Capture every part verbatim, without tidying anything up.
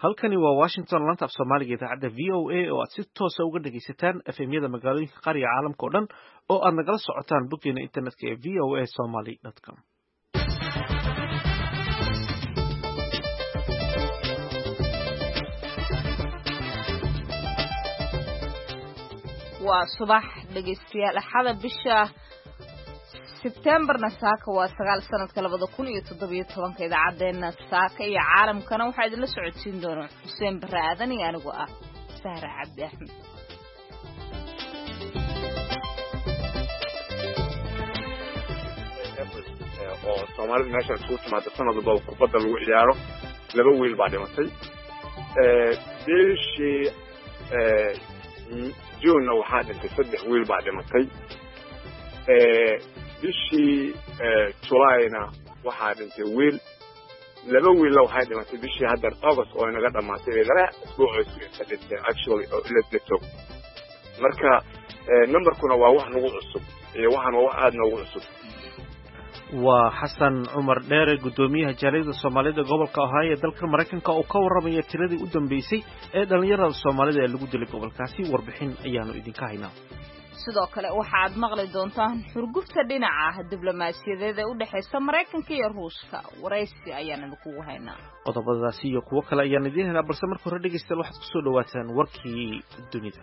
halkani waa Washington laanta af Soomaaliga idaacadda V O A oo aad si toos ah uga dhageysataan F M-yada magaalooyinka qaar iyo caalamka oo dhan oo aad nagala socotaan boggeena internetka ee v o a somali dot com. waa subax dhageystayaal axada bisha September saaka waa sagaal sanadka labada kun iyo toddoba iyo toban idaacadeena saaka iyo caalamkana waxaa idin la socodsiin doona Xuseen Barre Aadan iyo anigu ah Sahra Cabdi Axmed. oo Soomaalidu meesha ku timaado sanad walba kubadda lagu ciyaaro laba wiil baa dhimatay ee bishii ee June waxaa dhintay saddex wiil baa dhimatay ee bishii July-na waxaa dhintay wiil laba wiil waxay dhimatay bishii hadda August oo inaga dhamaatay laba isbuuc isku dhintay actually oo ila dhintay marka numberkuna waa wax nagu cusub iyo waxaan waa aad nagu cusub. waa Xasan Cumar Dheere gudoomiyaha jaaliyadda Soomaalida gobolka Ohio ee dalka Mareykanka oo ka warramaya tiradii u dambeysay ee dhalinyarada Soomaalida ee lagu dilay gobolkaasi warbixin ayaanu idinka haynaa. sidoo kale waxa aad maqli doontaan xurgufta dhinaca diblomaasiyadeed ee u dhaxaysa Mareykanka iyo Ruushka waraysi ayaan kugu haynaa. qodobadaasi iyo kuwo kale ayaan idin haynaa balse marka hore dhageystayaal waxaad ku soo dhawaataan warkii dunida.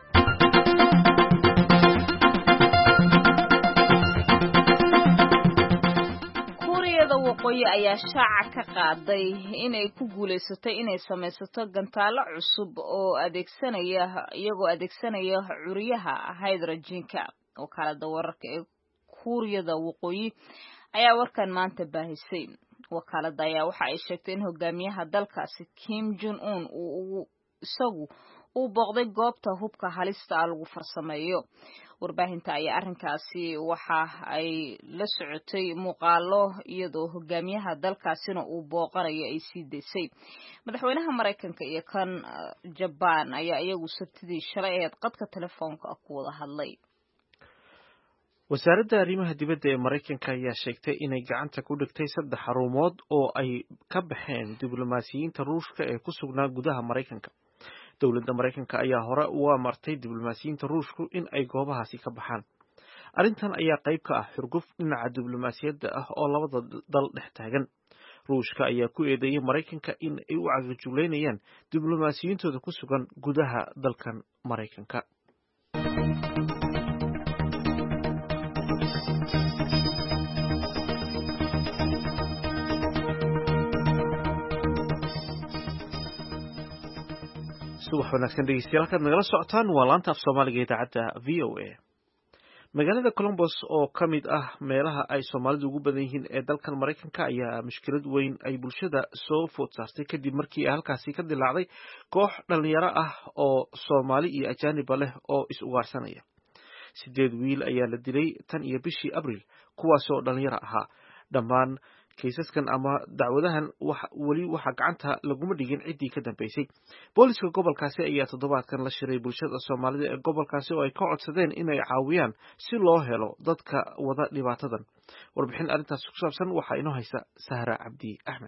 waqooyi ayaa shaaca ka qaaday inay ku guuleysatay inay samaysato gantaalo cusub oo adeegsanaya iyagoo adeegsanaya curiyaha hydrogen-ka oo kala dawararka ee Kuuriyada waqooyi ayaa warkan maanta baahisay. wakaalada ayaa waxa ay sheegtay in hogaamiyaha dalkaasi Kim Jong Un uu isagu uu booqday goobta hubka halista ah lagu farsameeyo. warbaahinta ayaa arrinkaasi waxa ay la socotay muuqaalo iyadoo hogaamiyaha dalkaasina uu booqanayo ay sii deysay. madaxweynaha Mareykanka iyo kan Japan ayaa iyagu sabtidii shalay ee qadka telefoonka ku wada hadlay. wasaaradda arrimaha dibadda ee Mareykanka ayaa sheegtay inay gacanta ku dhigtay saddex xarumood oo ay ka baxeen diblomaasiyiinta Ruushka ee ku sugnaa gudaha Mareykanka. dowladda Mareykanka ayaa hore u amartay diblomaasiyiinta Ruushku in ay goobahaasi ka baxaan. arrintan ayaa qayb ka ah xurguf dhinaca diblomaasiyadda ah oo labada dal dhex taagan. Ruushka ayaa ku eedeeyay Mareykanka in ay u cagajuleynayaan diblomaasiyiintooda ku sugan gudaha dalkan Mareykanka. subax wanaagsan dhegeystayaal halkaad nagala socotaan waa laanta af Soomaaliga idaacadda V O A. magaalada Columbus oo ka mid ah meelaha ay Soomaalidu ugu badan yihiin ee dalkan Mareykanka ayaa mushkilad weyn ay bulshada soo food saartay kadib markii ay halkaasi ka dilaacday koox dhalinyaro ah oo Soomaali iyo ajaaniba leh oo is ugaarsanaya. sideed wiil ayaa la dilay tan iyo bishii Abriil kuwaasoo dhalinyaro ahaa. dhammaan kiisaskan ama dacwadahan weli waxa gacanta laguma dhigin ciddii ka dambeysay. booliska gobolkaasi ayaa toddobaadkan la shiray bulshada Soomaalida ee gobolkaasi oo ay ka codsadeen inay caawiyaan si loo helo dadka wada dhibaatadan. warbixin arrintaas ku saabsan waxaa inoo haysa Sahra Cabdi Axmed.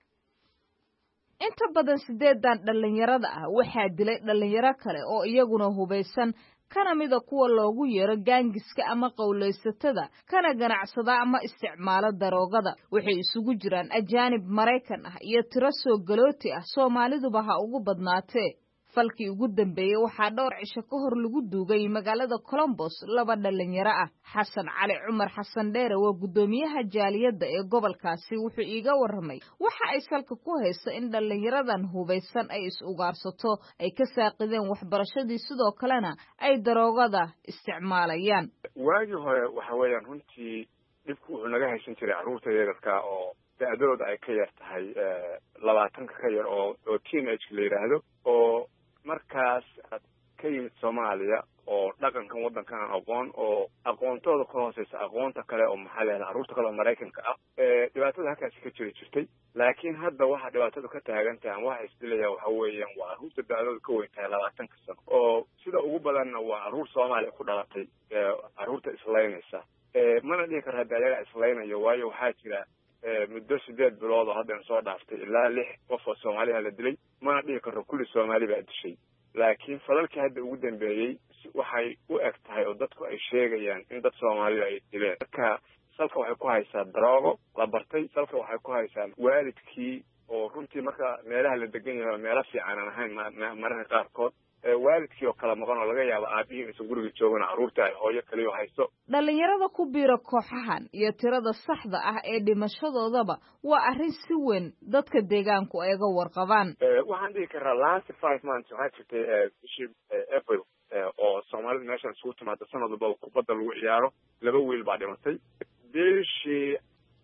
inta badan sideedan dhalinyarada ah waxaa dilay dhalinyaro kale oo iyaguna hubeysan kana mida kuwa loogu yeero gaangiska ama qowleysatada kana ganacsada ama isticmaalo daroogada. waxay isugu jiraan ajaanib Mareykan ah iyo tiro soo galooti ah Soomaaliduba ha ugu badnaatee. falkii ugu dambeeyay waxaa dhowr cisho ka hor lagu duugay magaalada Columbus laba dhalinyaro ah. Xasan Cali Cumar Xasan Dheere waa gudoomiyaha jaaliyadda ee gobolkaasi wuxuu iiga warramay waxa ay salka ku hayso in dhalinyaradan hubeysan ay is ugaarsato ay ka saaqideen waxbarashadii sidoo kalena ay daroogada isticmaalayaan. waagii hore waxa weeyaan runtii dhibku wuxuu naga haysan jiray carruurta yararka oo da'dooda ay ka yar tahay labaatanka ka yar oo oo teenage la yiraahdo oo markaas ka yimid Soomaaliya oo dhaqankan waddankan aqoon oo aqoontooda ka hooseysa aqoonta kale oo maxalli ah carruurta kale oo Mareykanka ah ee dhibaatada halkaas ka jiri jirtay. laakiin hadda waxa dhibaatadu ka taagan tahay waxa isdilaya waxa weeyaan waa carruurta da'dooda ka weyn tahay labaatanka sano oo sida ugu badanna waa carruur Soomaali ku dhalatay carruurta islaynaysa. ee mana dhihi karo hadda ayaga islaynayo waayo waxaa jira muddo sideed bilood oo hadda soo dhaaftay ilaa lix qof oo Soomaaliya la dilay ma dhihi karo kulli Soomaali baa dishay laakiin falalkii hadda ugu dambeeyay waxay u eg tahay oo dadku ay sheegayaan in dad Soomaali ay dileen marka salka waxay ku haysaa daroogo la bartay salka waxay ku haysaa waalidkii oo runtii marka meelaha la degan yahay meelo fiican aan ahayn mararka qaarkood waalidkii oo kala maqan oo laga yaabo aabihii inuu guriga joogo caruurta ay hooyo kaliya haysto dhalinyarada ku biira kooxahan iyo tirada saxda ah ee dhimashadoodaba waa arrin si weyn dadka deegaanku ay ga warqabaan waxaan dhihi karaa last five months waxaa jirtay bishii April oo Soomaalida meeshan isugu timaado sanad walba kubadda lagu ciyaaro laba wiil baa dhimatay bishii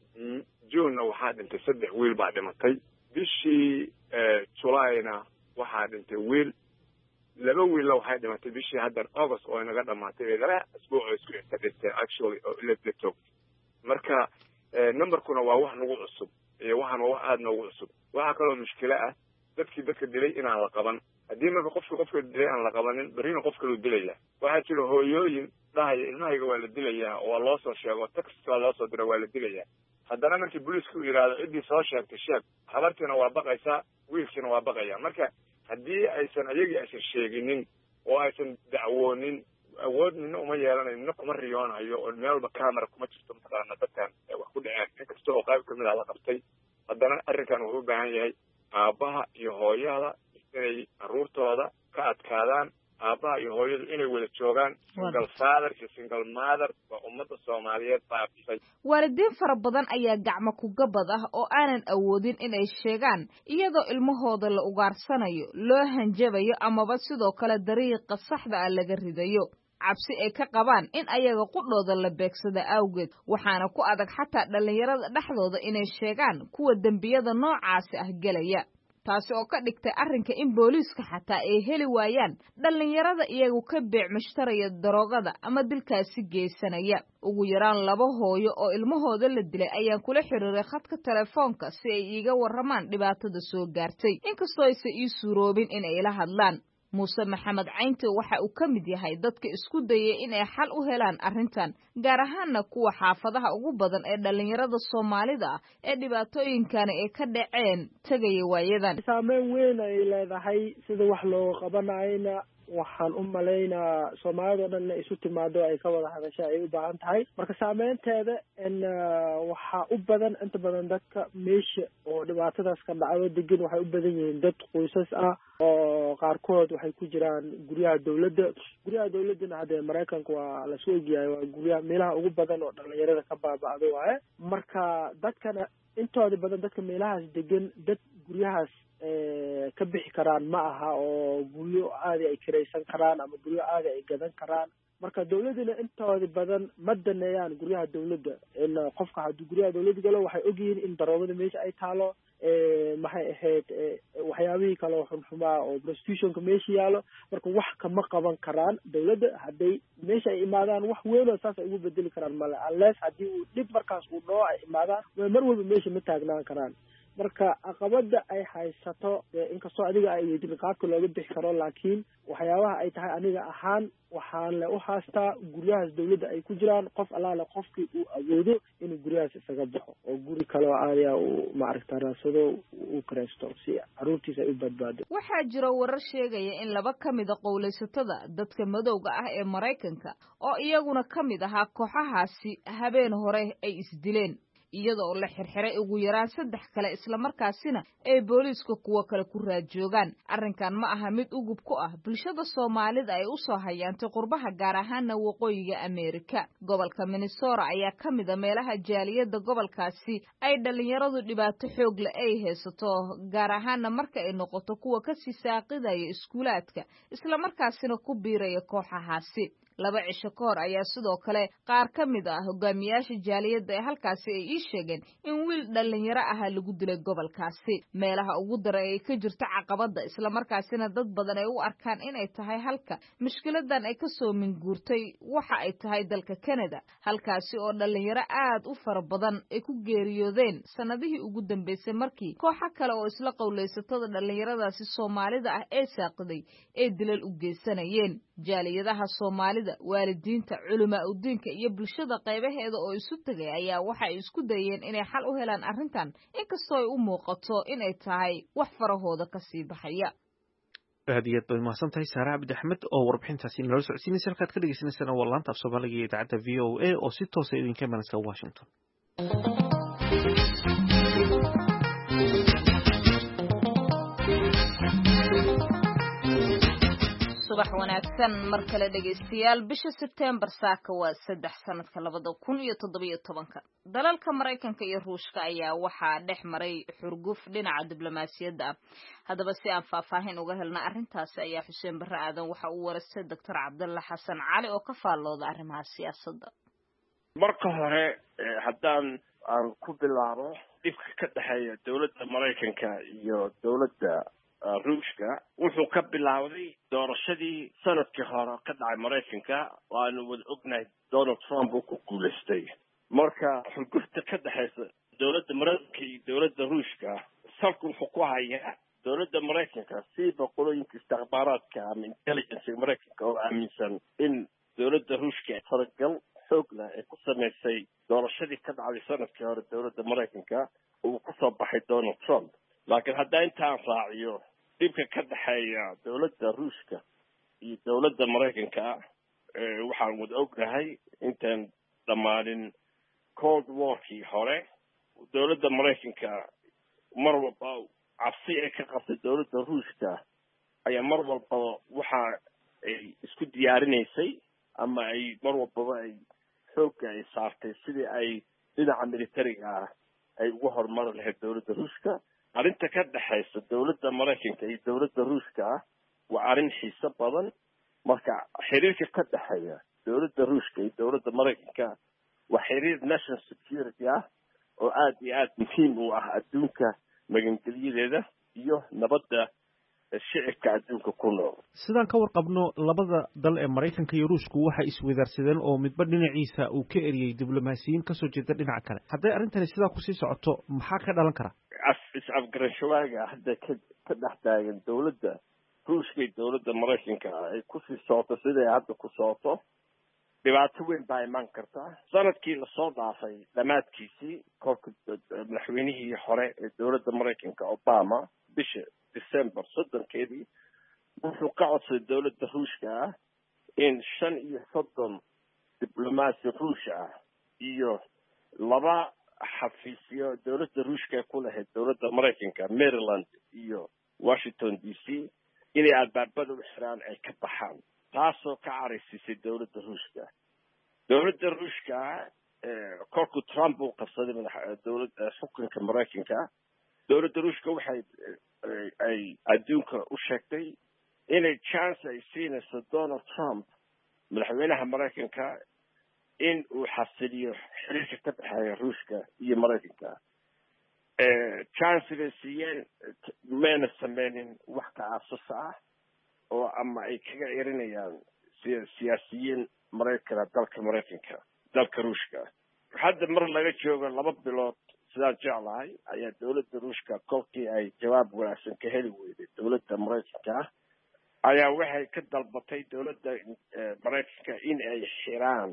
June waxaa dhintay saddex wiil baa dhimatay bishii July-na waxaa dhintay wiil laba wiil waxay dhimatay bishii hadda August oo inaga dhamaatay laba asbuuc oo isku xigtay actually oo la joogtay marka numberkuna waa wax nagu cusub iyo waxaan waa aad nagu cusub waxa kale oo mushkilo ah dadkii dadka dilay inaan la qaban haddii marka qofka qofka dilay aan la qabanin barina qofka loo dilaya waxaa jira hooyooyin dhahay ilmahayga waa la dilayaa oo loo soo sheego text waa loo soo diray waa la dilayaa haddana markii booliisku yiraahdo cidii soo sheegtay sheeg habartiina waa baqaysaa wiilkiina waa baqaya marka haddii aysan ayagii aysan sheeginin oo aysan dacwoonin awoodnina uma yeelanayo nina kuma riyoonayo oo meel walba camera kuma jirto mataqaana dadkan wax ku dhaceen inkasta oo qayb kamid ah la qabtay haddana arrinkan wuxuu u baahan yahay aabaha iyo hooyada inay caruurtooda ka adkaadaan aabaha iyo hooyadu inay wada joogaan single father iyo single mother waa ummadda Soomaaliyeed baabisay waalidiin fara badan ayaa gacmo ku gabad ah oo aanan awoodin inay sheegaan iyadoo ilmahooda la ugaarsanayo loo hanjabayo amaba sidoo kale dariiqa saxda ah laga ridayo cabsi ay ka qabaan in ayaga qudhooda la beegsada awgeed waxaana ku adag xataa dhalinyarada dhexdooda inay sheegaan kuwa dambiyada noocaasi ah galaya taasi oo ka dhigtay arrinka in booliiska xataa ay heli waayaan dhalinyarada iyagu ka beec mushtaraya daroogada ama dilkaasi geysanaya ugu yaraan laba hooyo oo ilmahooda la dilay ayaan kula xiriiray khadka telefoonka si ay iiga warramaan dhibaatada soo gaartay inkastoo aysan ii suuroobin in ay la hadlaan muuse maxamed caynte waxa uu ka mid yahay dadka isku dayay in ay xal u helaan arrintan gaar ahaanna kuwa xaafadaha ugu badan ee dhalinyarada Soomaalida ah ee dhibaatooyinkani ay ka dhaceen tagay waayadan saameyn weyn ay leedahay sida wax loo qabanayna waxaan u maleynaa Soomaalida dhan inay isu timaado ay ka wada hadasho ay u baahan tahay marka saameynteeda in waxa u badan inta badan dadka meesha oo dhibaatadaas ka dhacdo degan waxay u badan yihiin dad qoysas ah oo qaarkood waxay ku jiraan guryaha dawladda guryaha dawladana hadda Mareykanka waa la soo ogyahay waa guryaha meelaha ugu badan oo dhalinyarada ka baaba'do waaye marka dadkana intooda badan dadka meelahaas degan dad guryahaas ka bixi karaan ma aha oo guryo aadi ay kiraysan karaan ama guryo aadi ay gadan karaan marka dawladana intooda badan ma daneeyaan guryaha dawladda in qofka hadduu guryaha dawladda galo waxay ogyihiin in daroogada meesha ay taalo maxay ahayd waxyaabihii kale oo xunxumaa oo prostitutionka meesha yaalo marka wax kama qaban karaan dawladda hadday meesha ay imaadaan wax weyn oo saas ay ugu bedeli karaan male unless haddii uu dhib markaas uu dhoo ay imaadaan way mar walba meesha ma taagnaan karaan marka caqabada ay haysato inkastoo adiga ay weydin qaabka looga bixi karo laakiin waxyaabaha ay tahay aniga ahaan waxaan le u haastaa guryahaas dawladda ay ku jiraan qof allaale qofkii uu awoodo inuu guryahaas isaga baxo oo guri kale oo aadiya uu maaragta raasado uu karaysto si caruurtiisa ay u badbaado waxaa jira warar sheegaya in laba ka mid a qowlaysatada dadka madowga ah ee Mareykanka oo iyaguna ka mid ahaa kooxahaasi habeen hore ay isdileen iyadoo la xirxiray ugu yaraan saddex kale isla markaasina ay booliiska kuwa kale ku raad joogaan arrinkan ma aha mid ugub ku ah bulshada Soomaalida ay u soo hayaantay qurbaha gaar ahaan waqooyiga Ameerika gobolka Minnesota ayaa ka mid ah meelaha jaaliyada gobolkaasi ay dhalinyaradu dhibaato xoog leh ay haysato gaar ahaan marka ay noqoto kuwa ka sii saaqidaya iskuulaadka isla markaasina ku biiraya kooxahaasi laba cisho ka hor ayaa sidoo kale qaar ka mid ah hogaamiyaasha jaaliyada ee halkaasi ay ii sheegeen in wiil dhalinyaro ah lagu dilay gobolkaasi meelaha ugu daran ay ka jirto caqabada isla markaasina dad badan ay u arkaan inay tahay halka mushkiladan ay ka soo minguurtay waxa ay tahay dalka Canada halkaasi oo dhalinyaro aad u fara badan ay ku geeriyoodeen sanadihii ugu dambeysay markii kooxo kale oo isla qowlaysatada dhalinyaradaasi Soomaalida ah ee saaqiday ay dilal u geysanayeen jaaliyadaha Soomaalida waalidiinta culumaa udiinka iyo bulshada qaybaheeda oo isu tagay ayaa waxa ay isku dayeen inay xal u helaan arrintan inkastoo ay u muuqato inay tahay wax farahooda ka sii baxaya aad iyo aad bay mahadsan tahay Saara Cabdi Axmed oo warbixintaasi inala socodsiinaysa halkaad ka dhegeysaneysaan waa laanta af Soomaaliga ee idaacadda V O A oo si toos ah idinka imanaysa Washington. subax wanaagsan mar kale dhegeystayaal bisha September saaka waa saddex sanadka labada kun iyo toddoba iyo tobanka dalalka Mareykanka iyo Ruushka ayaa waxaa dhex maray xurguf dhinaca diblomaasiyadda ah haddaba si aan faahfaahin uga helna arrintaasi ayaa Xuseen Barre Aadan waxa uu wareystay Doctor Cabdalla Xasan Cali oo ka faallooda arrimaha siyaasadda. marka hore haddaan aan ku bilaabo dhibka ka dhexeeya dowladda Mareykanka iyo dowladda Ruushka wuxuu ka bilaawday doorashadii sanadkii hore ka dhacay Mareykanka waanu wada ognahay Donald Trump uu ku guuleystay marka xurgufta ka dhaxaysa dowladda Mareykanka iyo dowladda Ruushka salku wuxuu ku hayaa dowladda Mareykanka si boqolooyinka istixbaaraadka ama intelligence Mareykanka oo aaminsan in dowladda Ruushka faragal xoog leh ay ku sameysay doorashadii ka dhacday sanadkii hore dowladda Mareykanka uu ku soo baxay Donald Trump laakiin hadda intaan raaciyo dhibka ka dhaxeeya dowladda Ruushka iyo dowladda Mareykanka waxaan wada ognahay intaan dhamaanin Cold War-kii hore dowladda Mareykanka mar walba cabsi ay ka qabtay dowladda Ruushka ayaa mar walba waxa ay isku diyaarinaysay ama ay mar walba ay xoogga ay saartay sidii ay dhinaca militariga ah ay ugu horumari lahayd dowladda Ruushka arrinta ka dhaxaysa dowladda Mareykanka iyo dowladda Ruushka waa arrin xiiso badan marka xiriirka ka dhaxeeya dowladda Ruushka iyo dowladda Mareykanka waa xiriir national security ah oo aad iyo aad muhiim u ah adduunka magangeliyadeeda iyo nabadda shicibka adduunka ku nool sidaan ka warqabno labada dal ee Mareykanka iyo Ruushku waxay isweydaarsadeen oo midba dhinaciisa uu ka eriyay diblomaasiyiin ka soo jeeda dhinaca kale hadday arrintani sidaa ku sii socoto maxaa ka dhalan kara is-afgarashawaaga hadda ka ka dhex taagan dowladda Ruushka iyo dowladda Mareykanka ay ku sii socoto siday hadda ku socoto dhibaato weyn baa iman karta sanadkii la soo dhaafay dhamaadkiisii kolka madaxweynihii hore ee dowladda Mareykanka Obama bisha December soddonkeedii wuxuu ka codsaday dowladda Ruushka in shan iyo soddon diblomaasi Ruush ah iyo laba xafiisyo dowladda Ruushka ku lahayd dowladda Mareykanka Maryland iyo Washington D C inay albaabada u xiraan ay ka baxaan taasoo ka caraysisay dowladda Ruushka dowladda Ruushka kolkuu Trump uu qabsaday dowladda xukunka Mareykanka dowladda Ruushka waxay ay adduunka u sheegtay inay chance ay siinayso Donald Trump madaxweynaha Mareykanka in uu xasiliyo xiriirka ka dhexeeya Ruushka iyo Mareykanka chance ay siiyeen meena sameynin wax ka aasus ah oo ama ay kaga erinayaan siyaasiyiin Mareykanka dalka Mareykanka dalka Ruushka hadda mar laga joogo laba bilood sidaan jeclahay ayaa dowladda Ruushka kolkii ay jawaab wanaagsan ka heli weyday dowladda Mareykanka ayaa waxay ka dalbatay dowladda Mareykanka in ay xiraan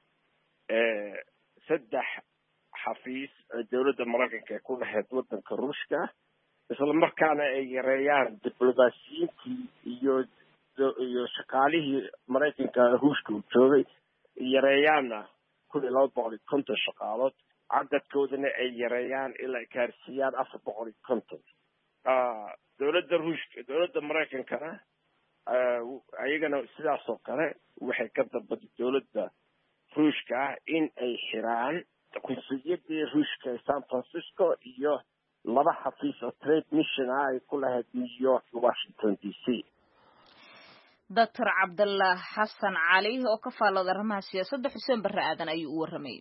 saddex xafiis dowladda Mareykanka ku lahayd waddanka Ruushka isla markaana ay yareeyaan diblomaasiyiintii iyo iyo shaqaalihii Mareykanka Ruushka u joogay yareeyaanna kun iyo laba boqol iyo konton shaqaalood cadadkoodana ay yareeyaan ilaa ay gaarsiiyaan afar boqol iyo konton dowladda Ruushka dowladda Mareykankana ayagana sidaas oo kale waxay ka dalbatay dowladda Ruushka in ay xiraan konsuliyadii Ruushka ee San Francisco iyo laba xafiis oo trade mission ah ay ku lahayd New York iyo Washington D C Doctor Cabdalla Xasan Cali oo ka faallooda arrimaha siyaasadda Xuseen Barre Aadan ayuu u warramay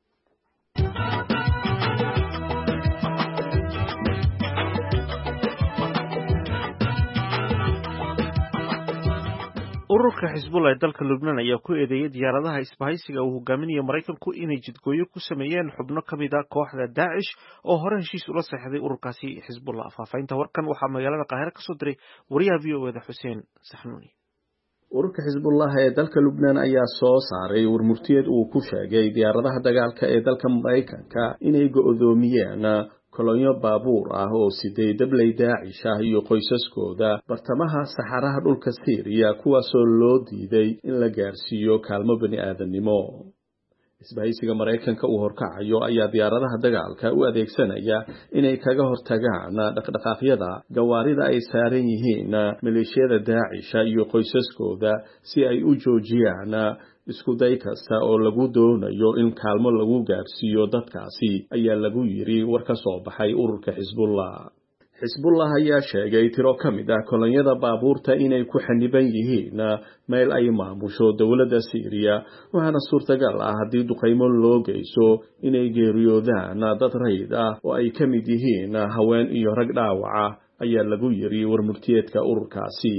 ururka Xisbullah ee dalka Lubnaan ayaa ku eedeeyay diyaaradaha isbahaysiga uu hogaaminayo Mareykanku inay jidgooyo ku sameeyeen xubno ka mid ah kooxda Daesh oo hore heshiis ula saxday ururkaasi Xisbullah. Faafaynta warkan waxaa magaalada Qaahire ka soo diray wariyaha V O A da Xuseen Saxnuuni. ururka xisbullah ee dalka Lubnaan ayaa soo saaray warmurtiyeed uu ku sheegay diyaaradaha dagaalka ee dalka Mareykanka inay go'doomiyeen kolonyo baabuur ah oo siday dabley Daacish ah iyo qoysaskooda bartamaha saxaraha dhulka Syria kuwaasoo loo diiday in la gaarsiiyo kaalmo bani aadamnimo. isbahaysiga Mareykanka uu horkacayo ayaa diyaaradaha dagaalka u adeegsanaya inay kaga hortagaan dhaqdhaqaaqyada gawaarida ay saaran yihiin maleeshiyada Daacish iyo qoysaskooda si ay u joojiyaan isku day kasta oo lagu doonayo in kaalmo lagu gaarsiiyo dadkaasi ayaa lagu yiri war ka soo baxay ururka Xisbullah. Xisbullah ayaa sheegay tiro ka mid ah kolonyada baabuurta inay ku xaniban yihiin meel ay maamusho dowladda Syria waxaana suurtagal ah haddii duqeymo loo geyso inay geeriyoodaan dad rayid ah oo ay ka mid yihiin haween iyo rag dhaawaca ayaa lagu yiri warmurtiyeedka ururkaasi.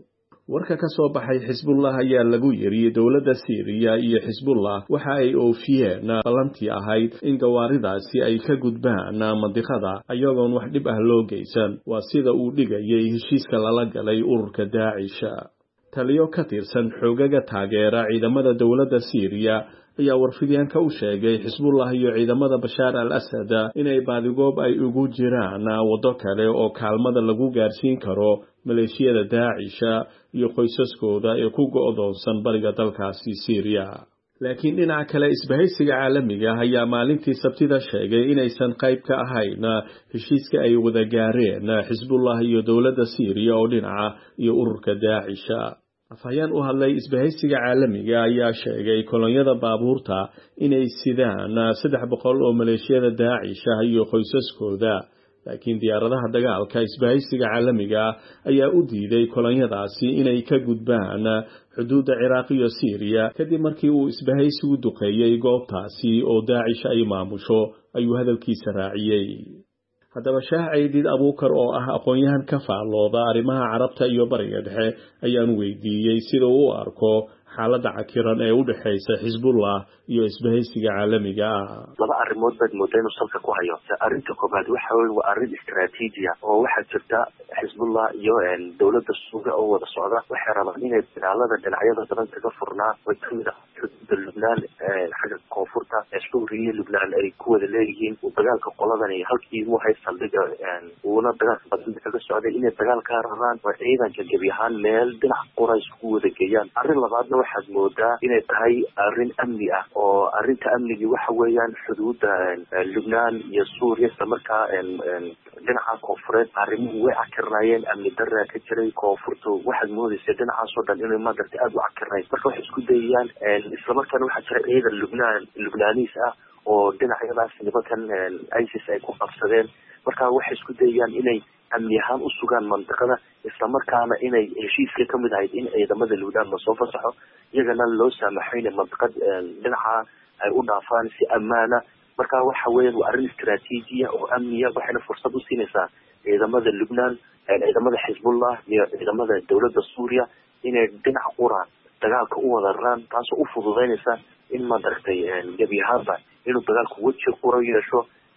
warka ka soo baxay Xisbullah ayaa lagu yiri dowladda Syria iyo Xisbullah waxa ay oofiyeen balantii ahayd in gawaaridaasi ay ka gudbaan mandiqada ayagoon wax dhib ah loo geysan waa sida uu dhigayay heshiiska lala galay ururka Daacish. taliyo ka tirsan xoogaga taageera ciidamada dowladda Syria ayaa warfidyaanka u sheegay Xisbullah iyo ciidamada Bashar al-Assad inay baadigoob ay ugu jiraan wado kale oo kaalmada lagu gaarsiin karo maleeshiyada Daacish iyo qoysaskooda ee ku go'doonsan bariga dalkaasi Syria. laakiin dhinaca kale isbahaysiga caalamiga ayaa maalintii Sabtida sheegay inaysan qayb ka ahayn heshiiska ay wada gaareen Xisbullah iyo dowladda Syria oo dhinaca iyo ururka Daacish. afhayeen u hadlay isbahaysiga caalamiga ayaa sheegay kolonyada baabuurta inay sidaan saddex boqol oo maleeshiyada Daacish iyo qoysaskooda laakiin diyaaradaha dagaalka isbahaysiga caalamiga ayaa u diiday kolonyadaasi inay ka gudbaan xuduudda Ciraaq iyo Syria kadib markii uu isbahaysigu duqeeyay goobtaasi oo Daacish ay maamusho ayuu hadalkiisa raaciyay. haddaba Shaah Ciidid Abuukar oo ah aqoon-yahan ka faallooda arrimaha Carabta iyo Bariga Dhexe ayaan weydiiyey sida uu u arko xaaladda cakiran ee u dhaxaysa Xisbullah iyo isbahaysiga caalamiga ah. laba arrimood bad moodeen salka ku hayo. arrinta koobaad waxa weeye waa arrin istiraatiiji ah oo waxa jirta Xisbullah iyo dowladda Suuga oo wada socda waxay rabaan inay dagaalada dhinacyada badan kaga furnaa oo kamid ah xuduudda Lubnaan xagga koonfurta Suuriya iyo Lubnaan ay ku wada leeyihiin dagaalka qoladan iyo halkii uu hay saldhiga uuna dagaalka badan kaga socday inay dagaalka rabaan oo ciidanka gabi ahaan meel dhinac qorays ku wada geeyaan. arrin labaadna waxaad moodaa inay tahay arrin amni ah oo arrinta amniga waxa weeyaan xuduudda Lubnaan iyo Suuriya isla markaa dhinaca koonfureed arrimuhu way cakirnaayeen amni darra ka jiray koonfurtu waxaad moodaysaa dhinacaasoo dhan inay maaragtay aad u cakirnay marka waxay isku dayayaan isla markaana waxaa jira ciidan Lubnaan Lubnaaniis ah oo dhinacyadaas nimankan ISIS ay ku qabsadeen marka waxay isku dayayaan inay amni ahaan u sugaan mantiqada isla markaana inay heshiiska ka mid ahayd in ciidamada Lubnaan la soo fasaxo iyagana loo saamaxayna mantiqad dhinaca ay u dhaafaan si ammaana marka waxa weeyaan waa arrin istiraatiiji ah oo amniya waxayna fursad u siinaysaa ciidamada Lubnaan ciidamada Xisbullah iyo ciidamada dowladda Suuriya inay dhinac qura dagaalka u wada raan taasoo u fududeynaysa in maaragtay gabi ahaanba inuu dagaalku weji qura yeesho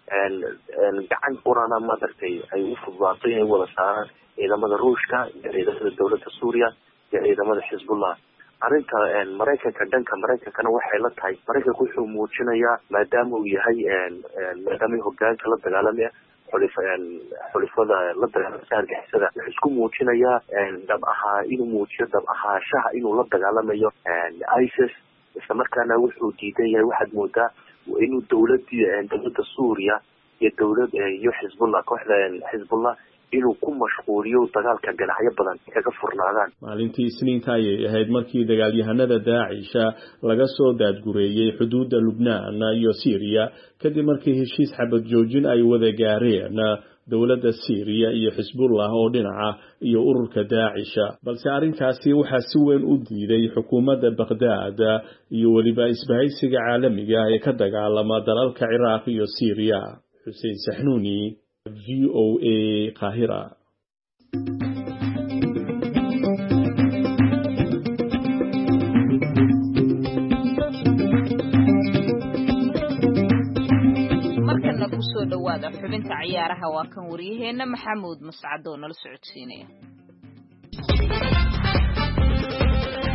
gacan qurana maaragtay ay u fududaato inay wada saaraan ciidamada Ruushka iyo ciidamada dowladda Suuriya iyo ciidamada Xisbullah. arrinta Mareykanka dhanka Mareykankana waxay la tahay Mareykanku wuxuu muujinayaa maadaama uu yahay maadaama hoggaanka la dagaalamaya xulifada la dagaalamaya argixisada wuxuu isku muujinayaa dab ahaa inuu muujiyo dab ahaashaha inuu la dagaalamayo ISIS isla markaana wuxuu diidan yahay waxaad moodaa inuu dowladii dowladda Suuriya iyo dowlad iyo Xisbullah kooxda Xisbullah inuu ku mashquuliyo dagaalka ganacyo badan kaga furnaadaan. maalintii Isniinta ayay ahayd markii dagaalyahanada Daacish laga soo daadgureeyay xuduudda Lubnaan iyo Syria kadib markii heshiis xabad joojin ay wada gaareen dowladda Syria iyo Xisbullah oo dhinaca iyo ururka Daacish balse arrinkaasi waxa si weyn u diiday xukuumadda Baghdad iyo waliba isbahaysiga caalamiga ee ka dagaalama dalalka Ciraaq iyo Syria. Hussein Sahnuni V O A Qahira. markana ku soo dhawaada xubinta ciyaaraha waa kan wariyaheena Maxamuud Mascad oo nala socodsiinaya.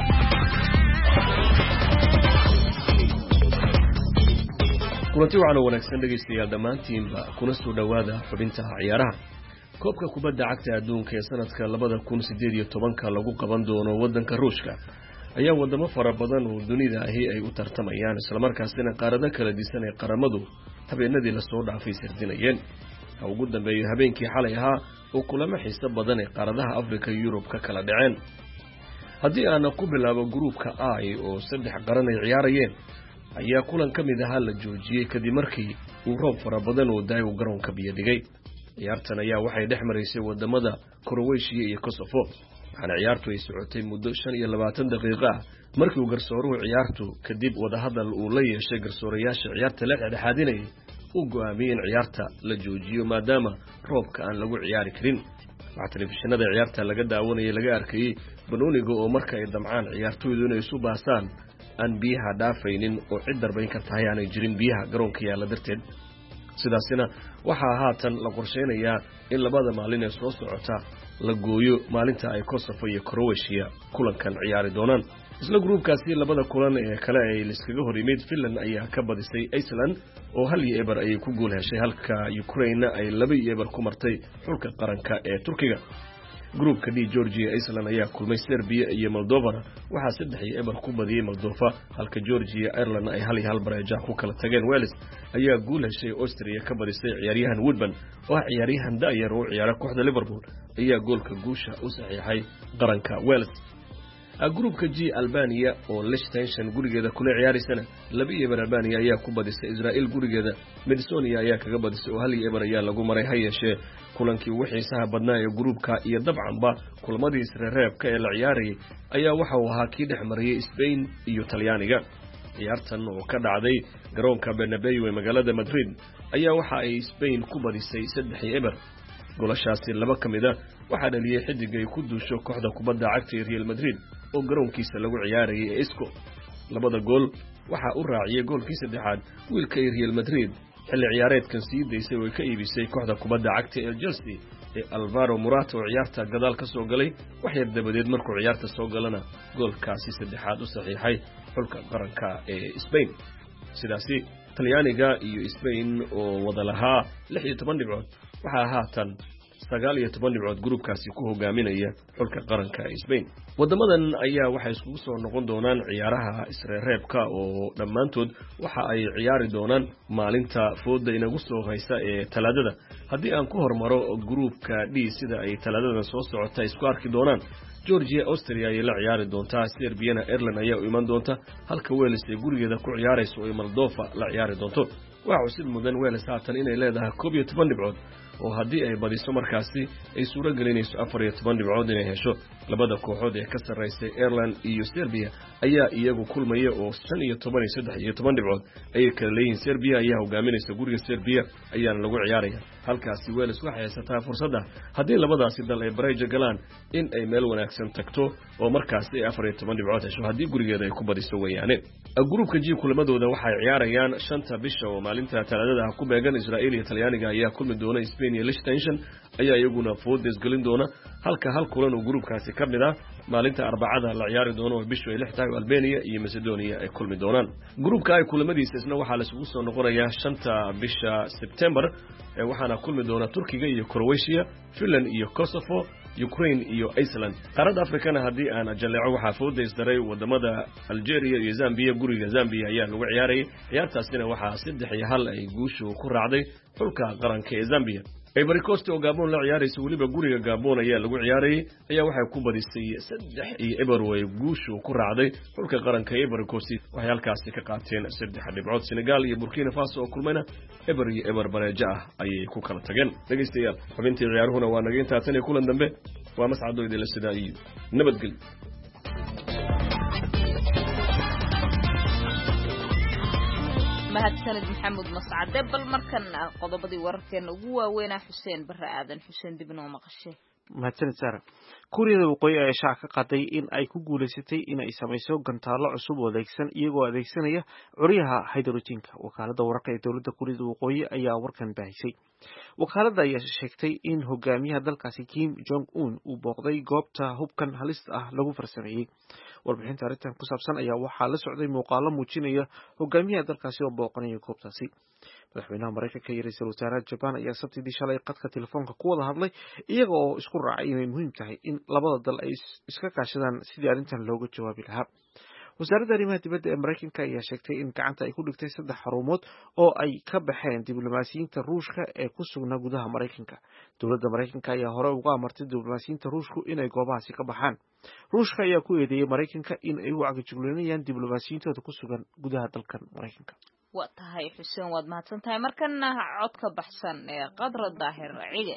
kulanti waxaana wanaagsan dhegaystayaal dhammaantiinba kuna soo dhowaada xubinta ciyaaraha koobka kubadda cagta adduunka ee sanadka labada kun siddeed iyo tobanka lagu qaban doono waddanka ruushka ayaa wadamo fara badan oo dunida ahi ay u tartamayaan islamarkaasina qaarado kala disan ee qaramadu habeenadii lasoo dhaafay sirdinayeen ha ugu dambeeyo habeenkii xalay ahaa oo kulamo xiiso badan ee qaaradaha afrika iyo yurub ka kala dhaceen haddii aana ku bilaabo gruubka I oo saddex qaran ay ciyaarayeen ayaa kulan ka mid ahaa la joojiyey kadib markii uu roob fara badan oo daay uu garoonka biyo dhigay ciyaartan ayaa waxay dhex maraysay wadamada Croatia iyo Kosovo waxaana ciyaartu ay socotay muddo shan iyo labaatan daqiiqo ah markii uu garsooruhu ciyaartu kadib wadahadal uu la yeeshay garsoorayaasha ciyaarta la dhexdhexaadinayay uu go'aamiyey in ciyaarta la joojiyo maadaama roobka aan lagu ciyaari karin waxaa telefishinada ciyaarta laga daawanayay laga arkayay banooniga oo marka ay damcaan ciyaartooydu inay isu baasaan aan biyaha dhaafaynin oo cid darbayn ka tahay aanay jirin biyaha garoonka yaalla darteed sidaasina waxaa haatan la qorsheynayaa in labada maalin ee soo socota la gooyo maalinta ay Kosovo iyo Croatia kulankan ciyaari doonaan isla gruubkaasi labada kulan ee kale ay liskaga hor yimid Finland ayaa ka badisay Iceland oo hal iyo eber ay ku guul heshay halka Ukraine ay laba iyo eber ku martay xulka qaranka ee Turkiga gruubka D Georgia Iceland ayaa kulmay Serbia iyo Moldova waxaa saddex iyo eber ku badiyay Moldova halka Georgia Ireland ay hal iyo hal bareeja ku kala tageen Wales ayaa guul heshay Austria ka badisay ciyaaryahan Woodman oo ciyaaryahan da'yar oo ciyaara kooxda Liverpool ayaa goolka guusha u saxiixay qaranka Wales gruubka G Albania oo Liechtenstein gurigeeda kula ciyaarisana laba iyo eber Albania ayaa ku badisay Israel gurigeeda Macedonia ayaa kaga badisay oo hal iyo eber ayaa lagu maray hayeeshee kulankii ugu xiisaha badnaa ee gruubka iyo dabcanba kulamadii isreereebka ee la ciyaarayay ayaa waxa uu ahaa kii dhex marayay Spain iyo Talyaaniga ciyaartan oo ka dhacday garoonka Bernabeu ee magaalada Madrid ayaa waxa ay Spain ku badisay saddex iyo eber golashaasi laba kamida waxaa dhaliyay xidig ay ku duusho kooxda kubadda cagta ee Real Madrid oo garoonkiisa lagu ciyaarayay ee Isco labada gool waxa uu raaciyay goolkii saddexaad wiilka ee Real Madrid xilli ciyaareedkan sii daysay oo ka iibisay kooxda kubadda cagta ee Chelsea ee Alvaro Morata oo ciyaarta gadaal ka soo galay wax yar dabadeed markuu ciyaarta soo galana goolkaasi saddexaad u saxiixay xulka qaranka ee Spain sidaasi Talyaaniga iyo Spain oo wada lahaa lix iyo toban dhibcood waxa haatan sagaal iyo toban dhibcood gruubkaasi ku hogaaminaya xulka qaranka ee Spain wadamadan ayaa waxay isku soo noqon doonaan ciyaaraha isreereebka oo dhamaantood waxa ay ciyaari doonaan maalinta fooda inagu soo haysa ee talaadada haddii aan ku hormaro gruubka D sida ay talaadada soo socota isku arki doonaan Georgia Austria ay la ciyaari doontaa Serbia Ireland ayaa u iman doonta halka Wales ay gurigeeda ku ciyaarayso oo Moldova la ciyaari doonto waxa uu sid mudan Wales haatan inay leedahay koob iyo toban dhibcood oo haddii ay badiso markaasi ay suura gelinayso afar iyo toban dhibcood inay hesho labada kooxood ee ka sarreysay Ireland iyo Serbia ayaa iyagu kulmaya oo shan iyo toban iyo saddex iyo toban dhibcood ay kala leeyihiin Serbia ayaa hogaaminaysa guriga Serbia ayaana lagu ciyaaraya halkaasi Wales waxay haysataa fursadda haddii labadaasi dal ay bareejo galaan in ay meel wanaagsan tagto oo markaasi ay afar iyo toban dhibcood hesho haddii gurigeeda ay ku badiso weeyaane gruubka G kulamadooda waxay ciyaarayaan shanta bisha oo maalinta talaadada ku beegan Israel iyo Talyaaniga ayaa kulmi doona Spain iyo Liechtenstein ayaa iyaguna foodes galin doona halka hal kulan oo gruubkaasi ka mid ah maalinta arbacada la ciyaari doono oo bisha lix tahay Albania iyo Macedonia ay kulmi doonaan gruubka ay kulamadiisa isna waxa la isugu soo noqonayaa shanta bisha September ee waxaana kulmi doona Turkiga iyo Croatia Finland iyo Kosovo Ukraine iyo Iceland qaarada Afrikana haddii aan jaleeco waxa foodes daray wadamada Algeria iyo Zambia guriga Zambia ayaa lagu ciyaarayay ciyaartaasina waxa saddex iyo hal ay guushu ku raacday xulka qaranka ee Zambia Ivory Coast oo Gabon la ciyaaraysa waliba guriga Gabon ayaa lagu ciyaarayay ayaa waxay ku badisay saddex iyo eber way guushu ku raacday xulka qaranka Ivory Coast waxay halkaasi ka qaateen saddex dhibcood Senegal iyo Burkina Faso oo kulmayna eber iyo eber bareeja ah ayay ku kala tageen dhageystayaal xubintii ciyaaruhuna waa naga intaa tan iyo kulan dambe waa mas'aado idin la sidaa iyo nabadgelyo mahadsanid maxamed mascade bal markan qodobadii wararkeena ugu waaweynaa xuseen barre aadan xuseen dib noo maqashay mahadsanid saara. kuuriyada waqooyi ayaa shaaca ka qaaday in ay ku guulaysatay in ay samayso gantaalo cusub oo adeegsan iyagoo adeegsanaya curyaha hydrogenka. wakaalada wararka ee dowladda kuuriyada waqooyi ayaa warkan baahisay. wakaalada ayaa sheegtay in hogaamiyaha dalkaasi Kim Jong Un uu booqday goobta hubkan halista ah lagu farsameeyey. warbixinta arrintan ku saabsan ayaa waxaa la socday muuqaalo muujinaya hogaamiyaha dalkaasi oo booqanaya goobtaasi. madaxweynaha maraykanka iyo ra-iisul wasaaraha Japan ayaa sabtidii shalay qadka telefoonka ku wada hadlay iyaga oo isku raacay inay muhiim tahay in labada dal ay iska kaashadaan sidii arrintan looga jawaabi lahaa. wasaaradda arrimaha dibadda ee maraykanka ayaa sheegtay in gacanta ay ku dhigtay saddex xarumood oo ay ka baxeen diblomaasiyiinta ruushka ee ku sugnaa gudaha maraykanka. dowladda maraykanka ayaa hore uga amartay diblomaasiyiinta ruushku inay goobahaasi ka baxaan. ruushka ayaa ku eedeeyey maraykanka in ay u cagajugleynayaan diblomaasiyintooda ku sugan gudaha dalkan maraykanka. waa tahay xuseen waad mahadsan tahay. markana codka baxsan ee qadra daahir cige.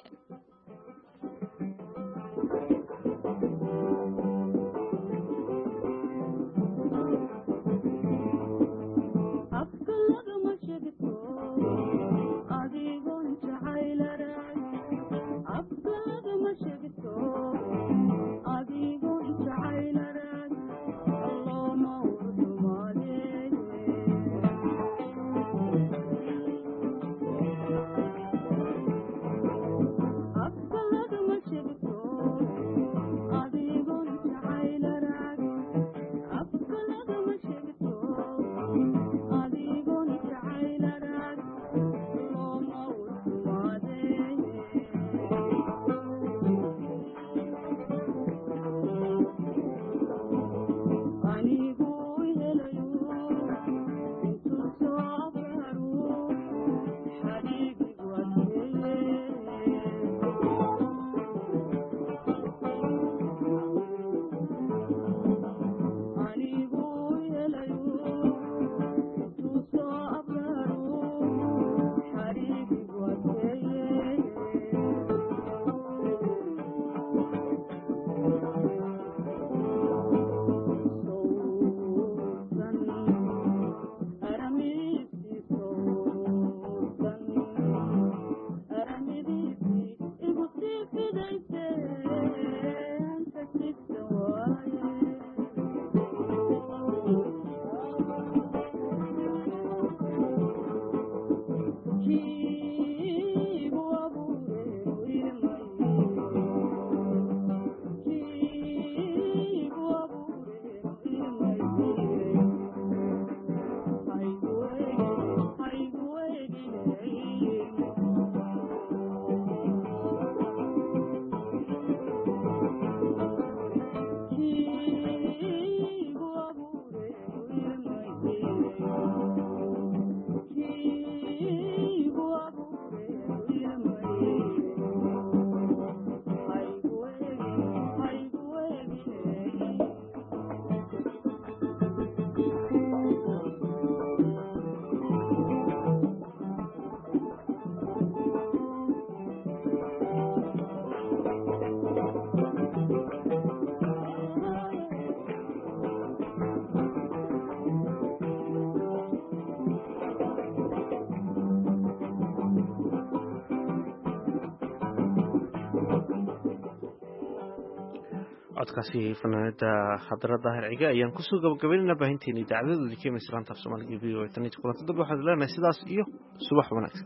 codkaasi fanaanada khadra daahir cige ayaan kusoo gabagabaynayna baahinteena idaacadooda ka imanaysa laanta af soomaaliga v o a tan iyo kulanta dambe waxaad leenahay sidaas iyo subax wanaagsan.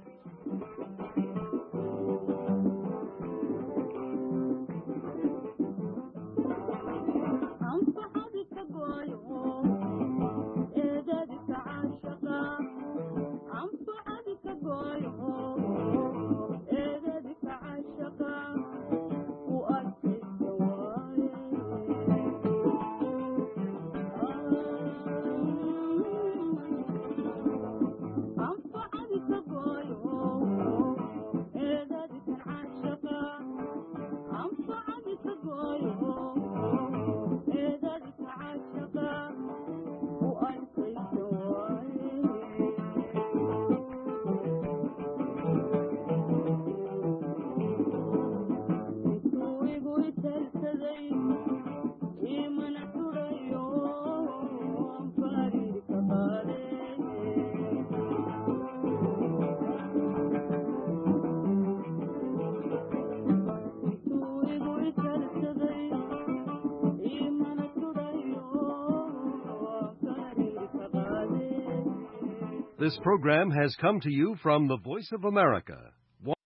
I'm This program has come to you from the Voice of America,